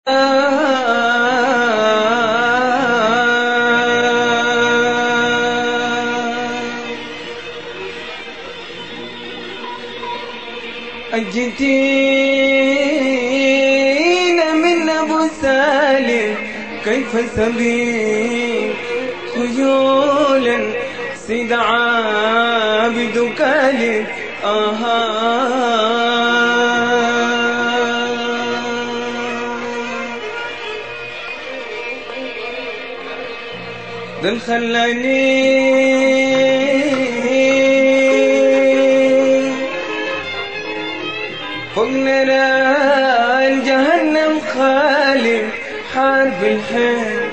أجتينا من أبو سالم كيف سبيل خيولا سيد عابد كالب دل خلاني فوق نيران جهنم خالي حرب الحين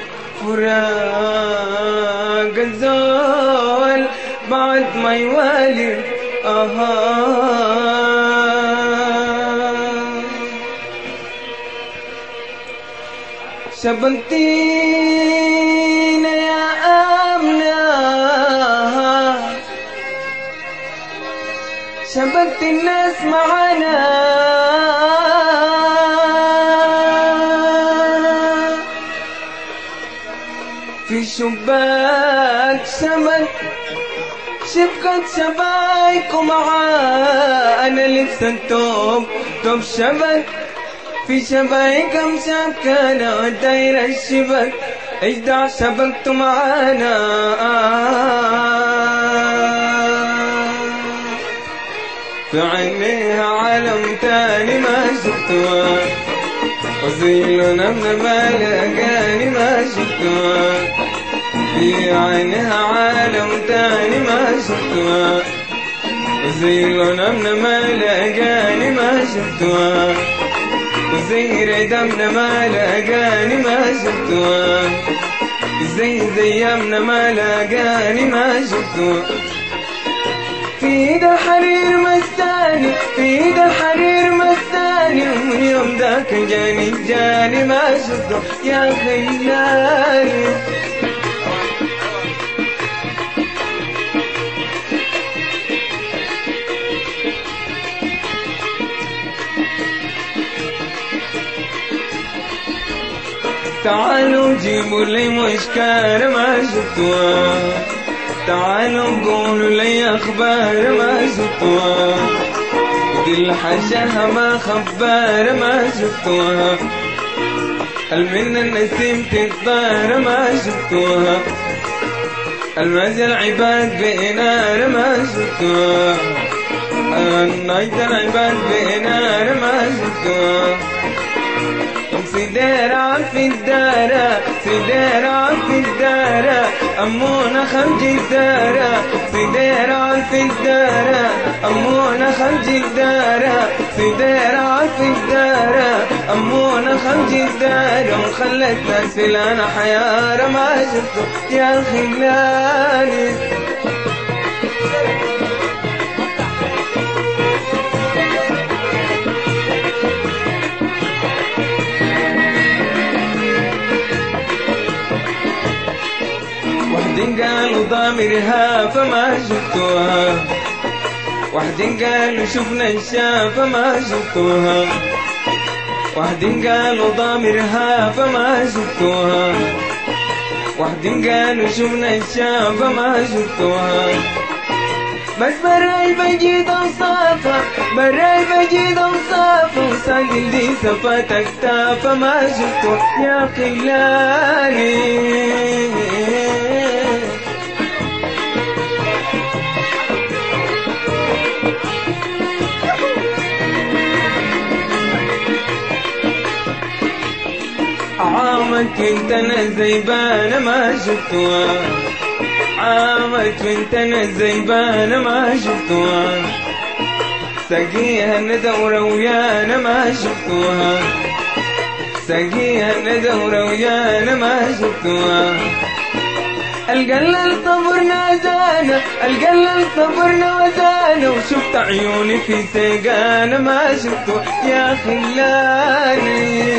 فراق الزول بعد ما يوالي شبكتينا يا أمنا شبكت الناس معانا في شباك شبك شبكة شبايك ومعانا لسه توب شبك في شبايك مشبكنا داير الشبك اجدع شبكت معانا في عينيها عالم تاني ما شفتوها وزي لونها من ما لقاني ما شفتوها في عينيها عالم تاني ما شفتوها وزي لونها من ما لقاني ما شفتوها وزي ردمنا ما لقاني ما شفتوها زي يمنا ما لقاني ما شفتوها في ايد الحرير مستاني في ايد الحرير مستاني ومن يوم ذاك جاني ما شفته يا خيالي تعالوا جيبوا لي مشكار ما شفتوها تعالوا قولوا لي أخبار ما شفتوها ودي الحشاها ما خبار ما شفتوها المن النسيم تقدار ما شفتوها المزل عباد بإنار ما شفتوها النايت العباد بإنار ما شفتوها سيديرة في الدارة سيديرة في الدارة أمونا خمج الدارة سيديرة في الدارة أمونا خمج الدارة سيديرة في الدارة أمونا خمج الدارة وخلت ناس في لنا حيارة ما شفته يا خلاني وحدين قالوا ضامرها فما شفتوها وحدين قالوا شفنا الشافة ما شفتوها وحدين قالوا ضامرها فما شفتوها وحدين قالوا شفنا الشافة ما شفتوها بس براي بجيد اوصافها براي بجيد اوصافها وساقل دي صفات اكتافها ما شفتوها يا خلاني عامك انت انا زيبانة ما شفتوها عامك انت انا زيبانة ما شفتوها ساقيها ندورة ويانا ما شفتوها ساقيها ندورة ويانا ما شفتوها القلل صبرنا زانا القلل صبرنا وزانا وشفت عيوني في سيقانا ما شفتوها يا خلاني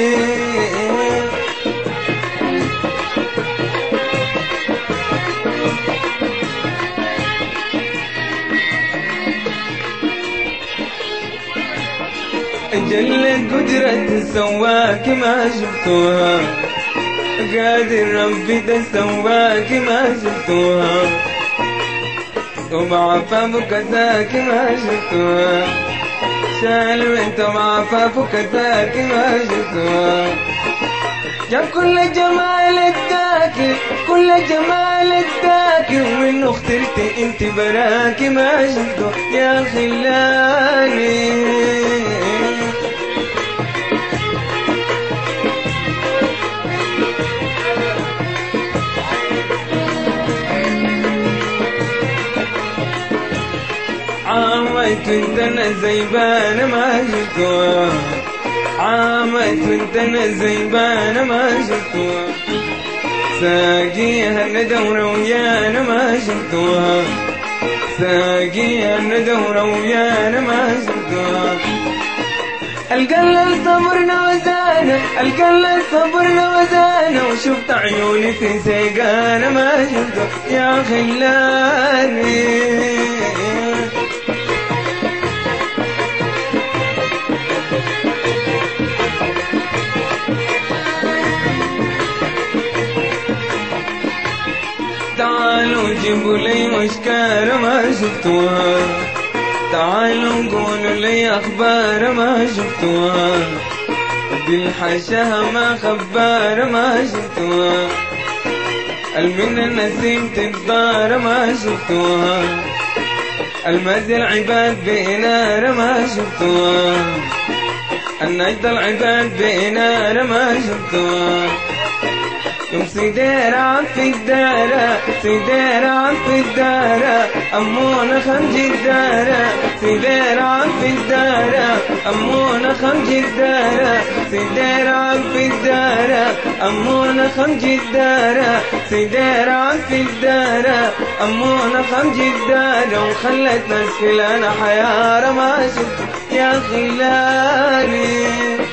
جلت قدرة سواك ما شفتوها، قادر ربي ده سواك ما شفتوها، وبعفافه كساك ما شفتوها، شال وانت بعفافه كساك ما شفتوها. يا كل جمال الداكي كل جمال الداكي ومنه اخترتي انت براكي ما شفته يا خلاني. عامت وانت انا زيبانه ما شفتوها، عامت وانت انا زيبانه ما شفتوها، ساقيها ندورة ويانا ما شفتوها، ساقيها ندورة ويانا ما شفتوها. القلة صبرنا وزانا، القلة صبرنا وزانا، وشفت عيوني في سيقانا ما شفتوها يا خلاني. تعالوا جيبوا لي مشكارة ما شفتوها، تعالوا قولوا لي أخبار ما شفتوها، بالحشاها ما خبارة ما شفتوها، المن النسيم تدار ما شفتوها، المد العباد بإنارة ما شفتوها، النجد العباد بإنارة ما شفتوها. يوم سيديرة في الدارة سيديرة في الدارة أمونا خمج الدارة، سيديرة في الدارة أمونا خمج الدارة، سيديرة في الدارة أمونا خمج الدارة، سيديرة في الدارة أمونا خمج الدارة، وخلت ناس في لنا حيارة ما شفت يا خلاني.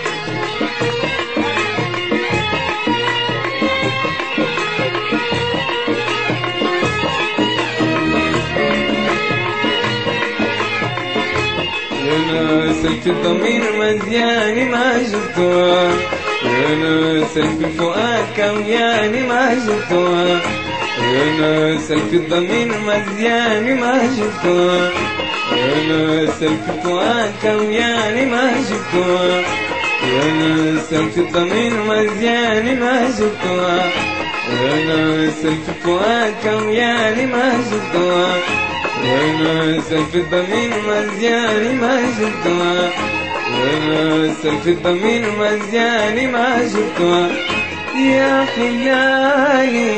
ناس في الضمير مزياني ما شفتوها، يا ناس في الفؤاد كوياني ما شفتوها، يا ناس في الضمير مزياني ما شفتوها، يا ناس في الفؤاد كوياني ما شفتوها، يا ناس في الضمير مزياني ما شفتوها، يا ناس في الفؤاد كوياني ما شفتوها، يا ناس في الضمير مزياني ما شفتوها، يا ناس في الضمير مزياني ما شفتوها يا خلاني.